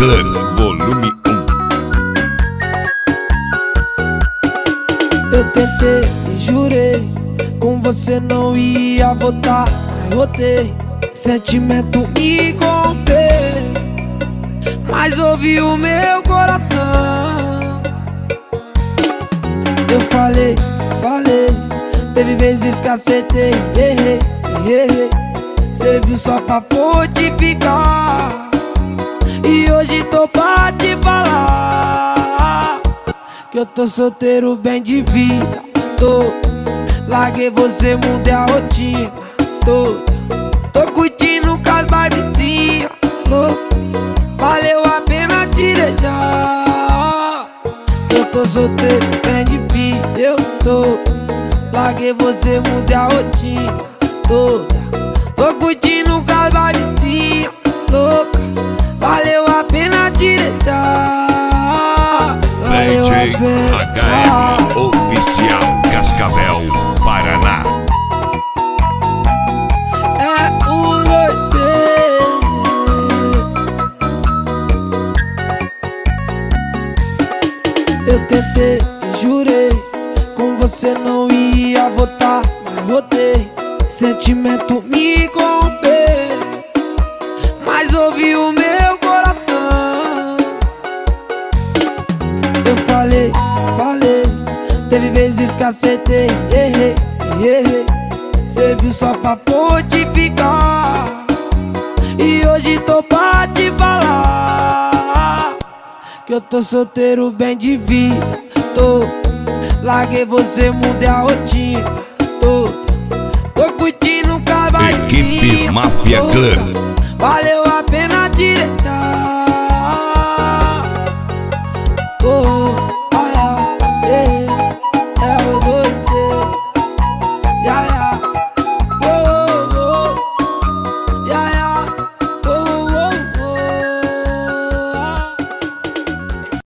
Clã, volume 1. Eu tentei e jurei, com você não ia voltar, mas voltei. Sentimento me corrompeu, mas ouvi o meu coração. Eu falei, teve vezes que acertei, errei. Cê viu só pra fortificar, e hoje tô pra te falar que eu tô solteiro bem de vida. Larguei você, mudei a rotina. Tô curtindo com as barbezinhas. Valeu a pena te deixar. Eu tô solteiro bem de vida. Eu tô. Larguei você, mudei a rotina. Tô curtindo com as barbezinhas. Valeu a pena te deixar. DJ HF Oficial Cascavel, Paraná. É o 2T. Eu tentei e jurei, com você não ia voltar, mas voltei. Sentimento me corrompeu, mas ouvi o meu coração. Eu falei, teve vezes que acertei, errei. Cê viu só pra fortificar, e hoje tô pra te falar que eu tô solteiro bem de vida. Larguei você, mudei a rotina. Tô curtindo com a barbezinha. Equipe Máfia Clã. Valeu